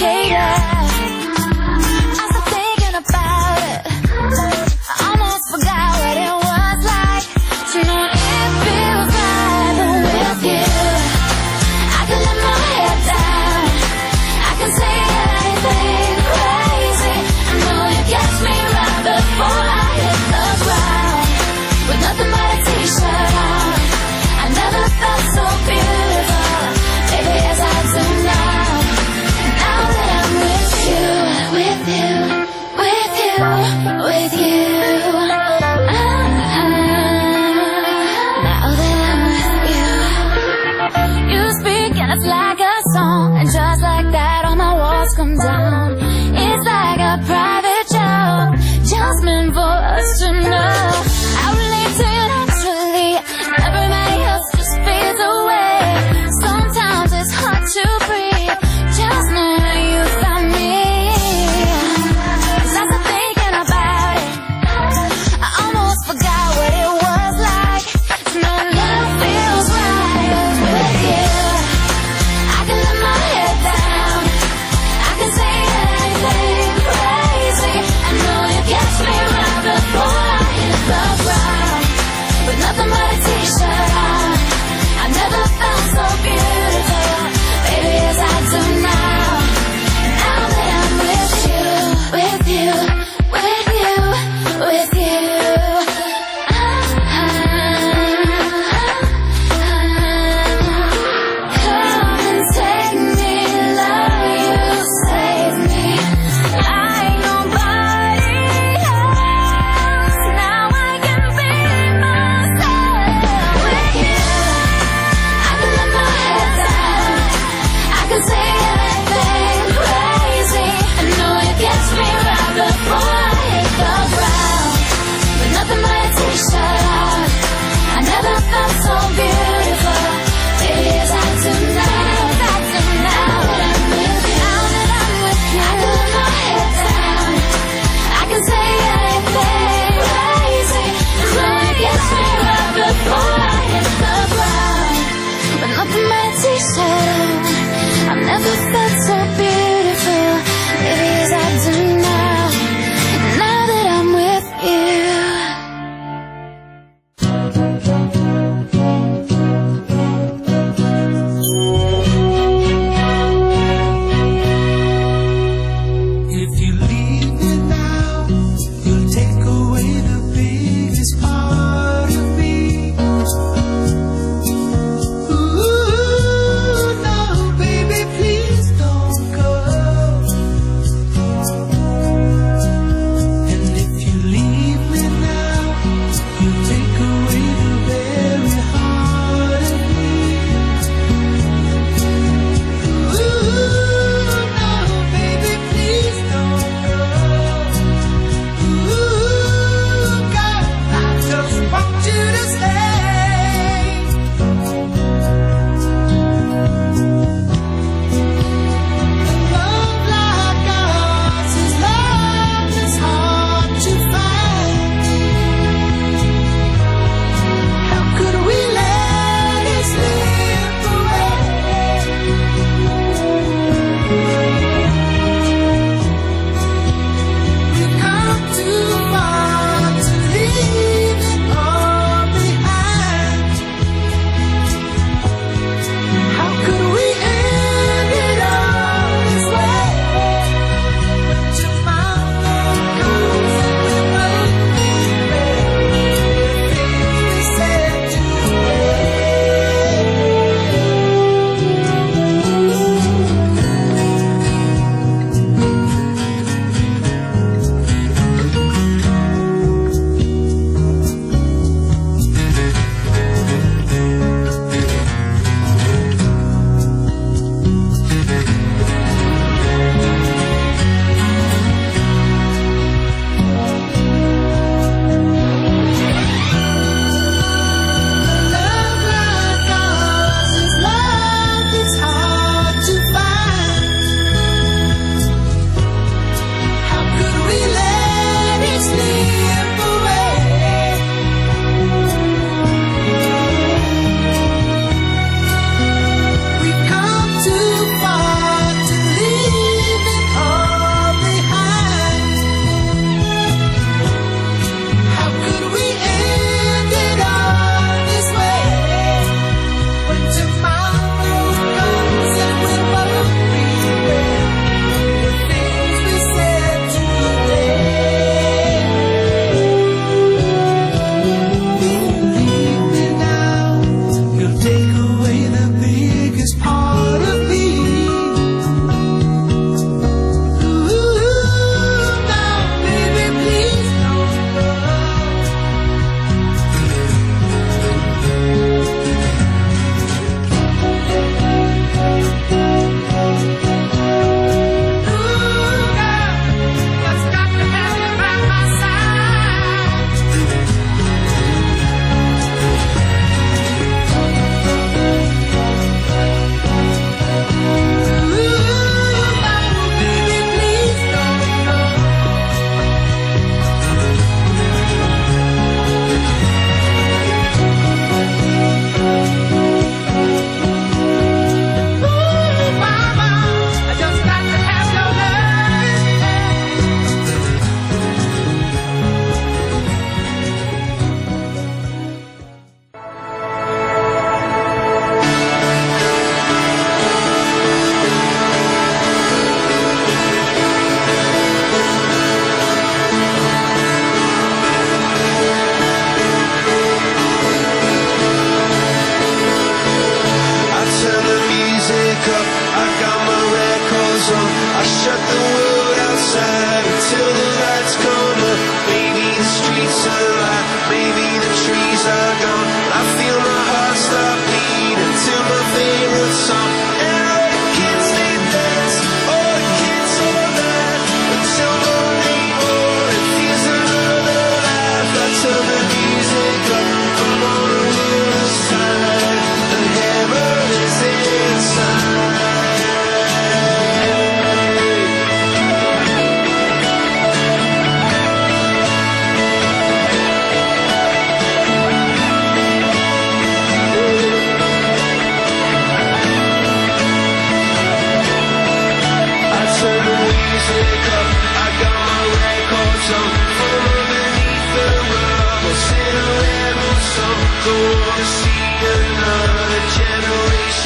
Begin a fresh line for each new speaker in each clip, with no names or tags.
complicated. I started thinking about it. I almost forgot what it was like to know it feels right, but with you I can let my head down. I can say anything crazy. I know you catch me right before I hit the ground with nothing but a t-shirt on. I never felt so beautiful, baby, as I do now. Now that I'm with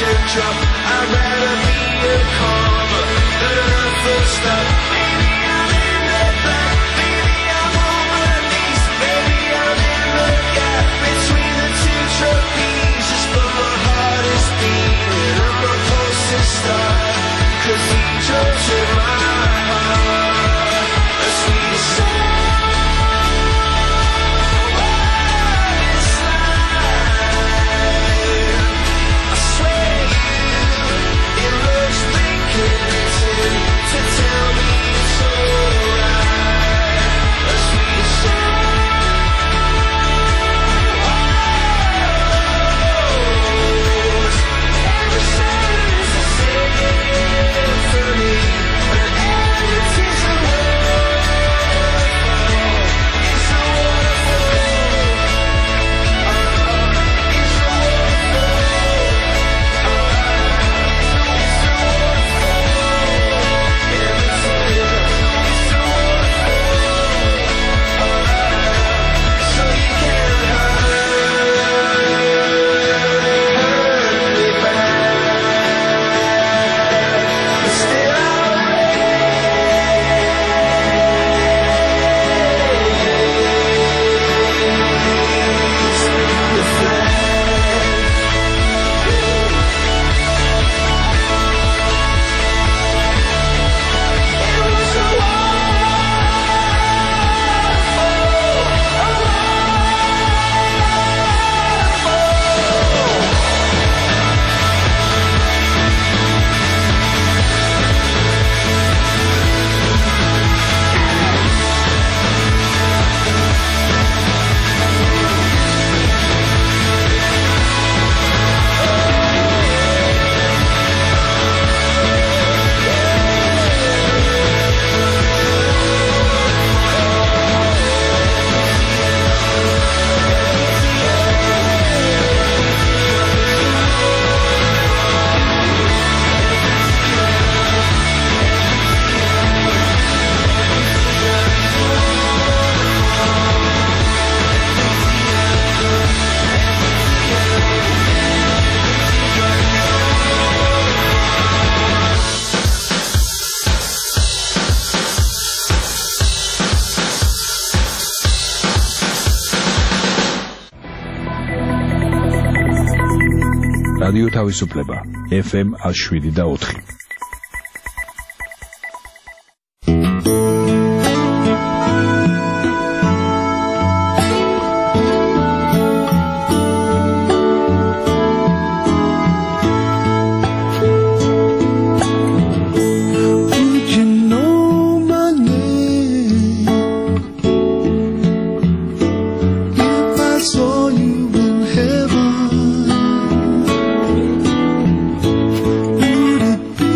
drop. I'd rather be a comma than a full stop. Maybe I'm in the black, maybe I'm on my knees, maybe I'm in the gap between the two trapezes. But my heart is beating and my pulse is starting, 'cause he drove in my heart a sweet song. To tell me it's alright, a sweet every sentence is singing for me, but every tear's a waterfall. It's a waterfall. It's a
რადიო თავისუფლება FM 107.4.
Would it be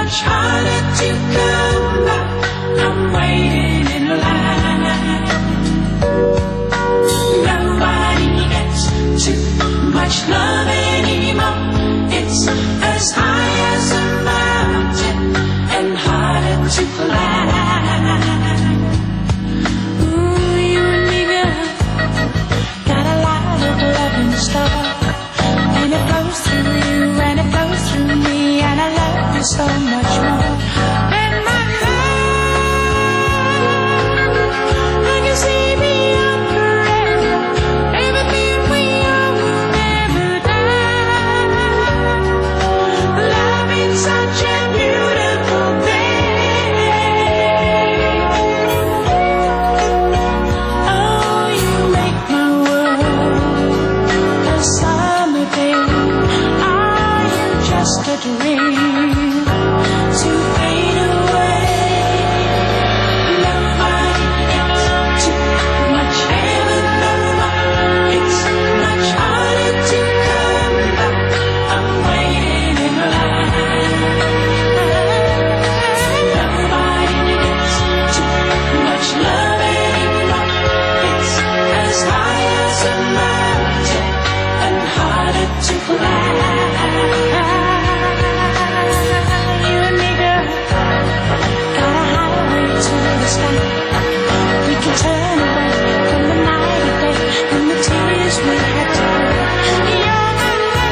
much harder to come back. I'm waiting in line. Nobody gets too much love anymore. It's as high as a mountain and harder to climb. Ooh, you and me, girl, got a lot of love in store. And it flows through you, and it flows through me, and I love you so much more. And my love, I can see beyond forever. Everything we are will never die. Love is such a beautiful thing. Oh, you make my world a summer day. Are you just a dream to fade away? Nobody gets too much heaven, no more. It's much harder to come back. I'm waiting in line. Nobody gets too much love anymore. It's as high as a mountain and harder to climb. You and me, girl, got a highway to the sky. We can turn away from the night and day and the tears we had to cry. You're my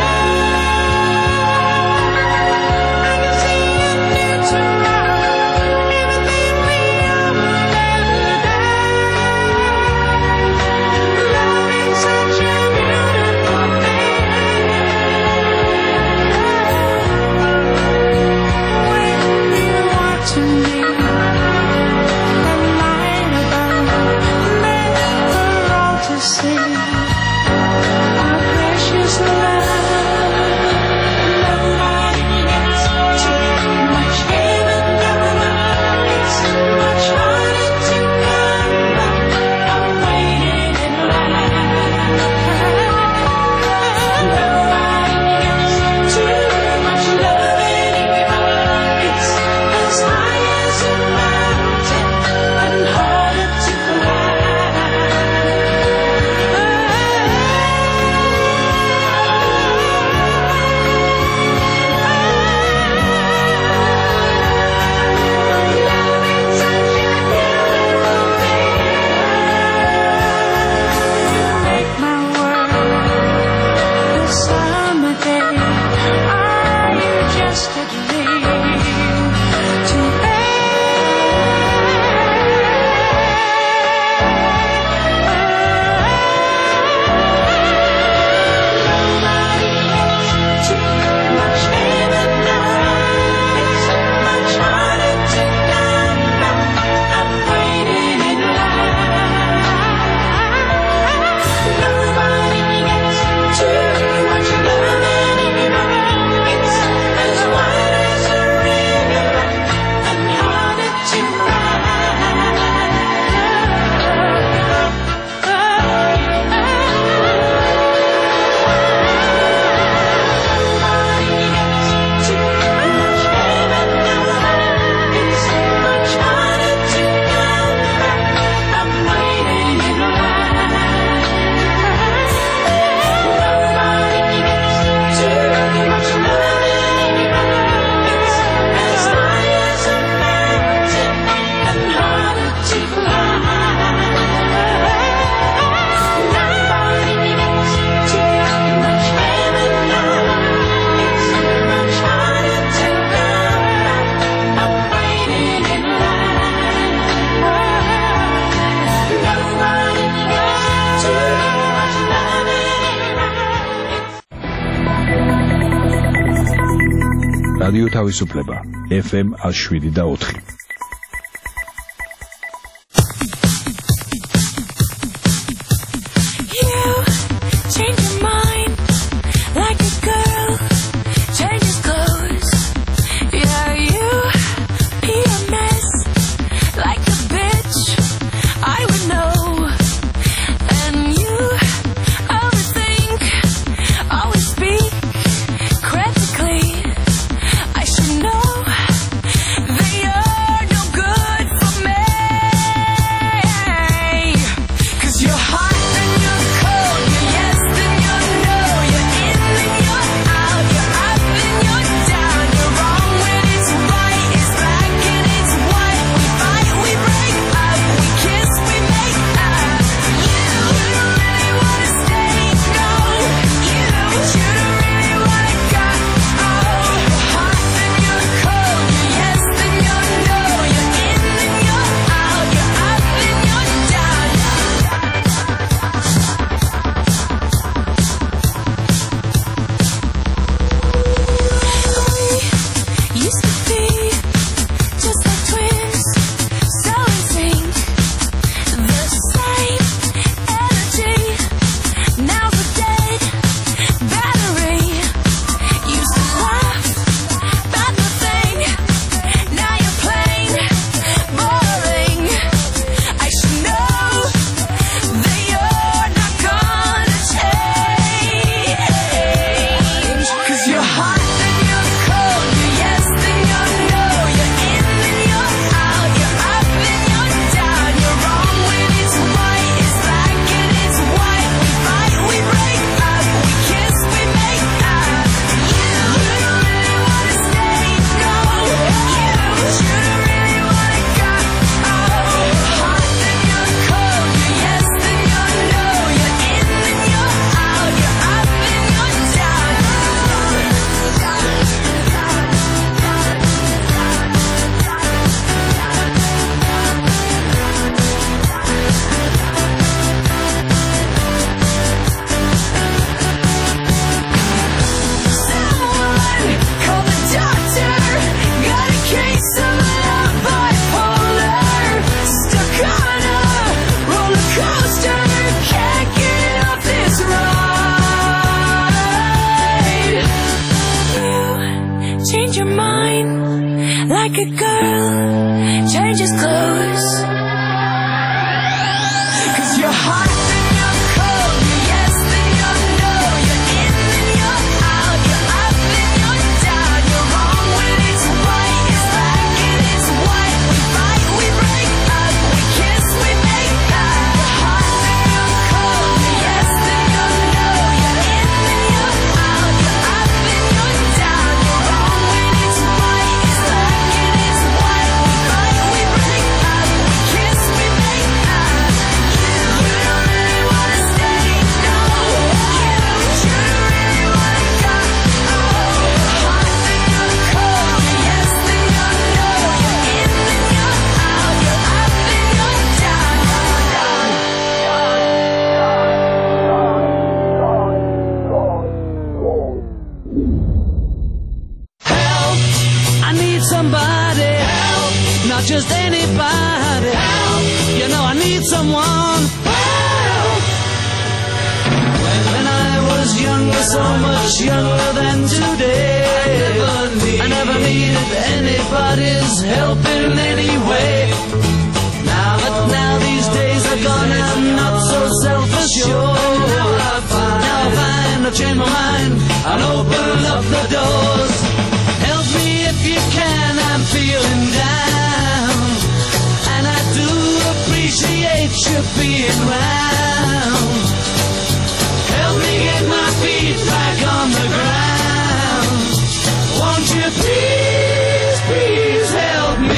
love. I can see a new tomorrow. Everything we are will never die. Love is such a beautiful thing. When you are to me, the light above, meant for all to see. Our precious love. Nobody gets too much heaven, no more. It's much harder to come back. I'm waiting in line. Nobody gets too much love anymore. It's as high as a mountain and harder to make my world a summer day. Are you just a dream to Nobody gets too much heaven, no. It's much harder to come back. I'm waiting in line. Nobody gets too much love anymore. It's as wide as a river and harder to Nobody gets too much heaven, no. It's much harder to come back. I'm waiting in line. Nobody gets too much love anymore. It's as high as a mountain and harder to climb. Nobody gets too much heaven, no. It's much harder to come back. I'm waiting in line. Nobody gets too much love anymore.
რადიო თავისუფლება FM 107.4.
You change your mind like a girl changes clothes. Yeah, you be a mess like a bitch. I would know. And you overthink, always speak critically. I should know change your mind like a girl changes clothes. 'Cause you're hot and you're cold, you're yes and you're no, you're in and you're out, you're up and you're down, you're wrong when it's right, it's black and it's white. We fight, we break up, we kiss, we make up. You're hot and you're cold, you're yes and you're no, you're in and you're out, you're up and you're down, you're wrong when it's right, it's black and it's white. We fight, we break up, we kiss, we make up. You don't really wanna stay, no. You don't really wanna go. Hot and you're cold, you're yes and you're no, you're in and you're out, you're up and you're down, Help! I need somebody. Help! Not just anybody. Help! You know I need someone. Help! When I was younger, so much younger than today, I never needed anybody's help in any way. Now these days are gone, I'm not so self-assured. Now I find I've changed my mind, I'll open up the doors. Help me if you can, I'm feeling down, and I do appreciate you being round. Help me get my feet back on the ground. Won't you please, please help me?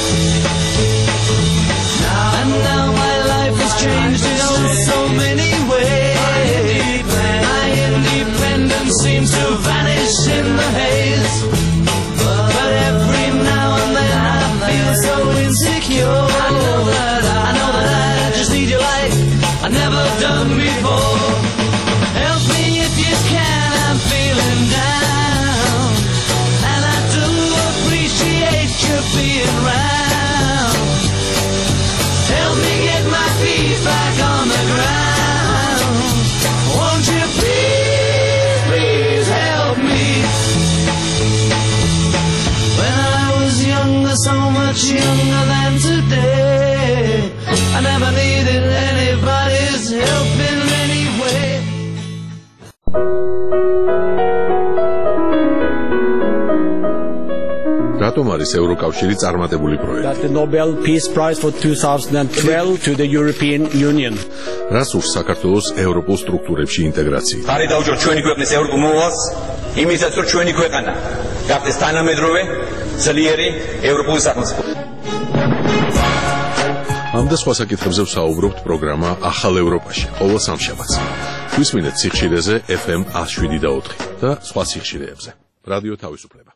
Now my life has changed in so many ways. My independence seems to vanish in the haze. But every now and then I feel so insecure. I know that I just need your light, I've never done before. Help me if you can, I'm feeling down, and I do appreciate you being round. Help me get my feet back on the ground. Won't you please, please help me? When I was younger, so much younger than today, I never needed anybody's help in any way.
რატომ არის ევროკავშირი წარმატებული პროექტი?
That's the Nobel Peace Prize for 2012 to the European Union.
რას ურს საქართველოს ევროპულ სტრუქტურებში ინტეგრაცია?
ხარი დაუჭროთ ჩვენი ქვეყნის ევროპულ მოვალს, იმისაც რომ ჩვენი ქვეყანა გახდეს თანამედროვე, ძლიერი ევროპული სახელმწიფო.
ამ და სხვა საკითხებზე ვსაუბრობთ პროგრამა ახალ ევროპაში, ყოველ სამშაბათს. გვისმინეთ სიხშირეზე FM 107.4 და სხვა სიხშირეებზე. რადიო თავისუფლება.